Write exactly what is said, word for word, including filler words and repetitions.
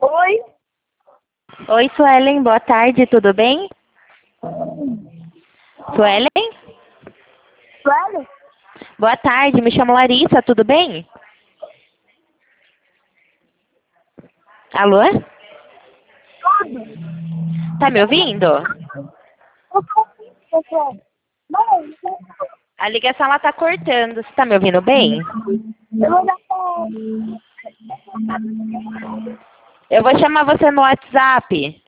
Oi? Oi, Suelen, boa tarde, tudo bem? Suelen? Suelen? Boa tarde, me chamo Larissa, tudo bem? Alô? Tudo? Tá me ouvindo? Eu tô ouvindo, Suelen. Mãe, A ligação ela tá cortando, você tá me ouvindo bem? eu vou dar pra... Eu vou chamar você no WhatsApp.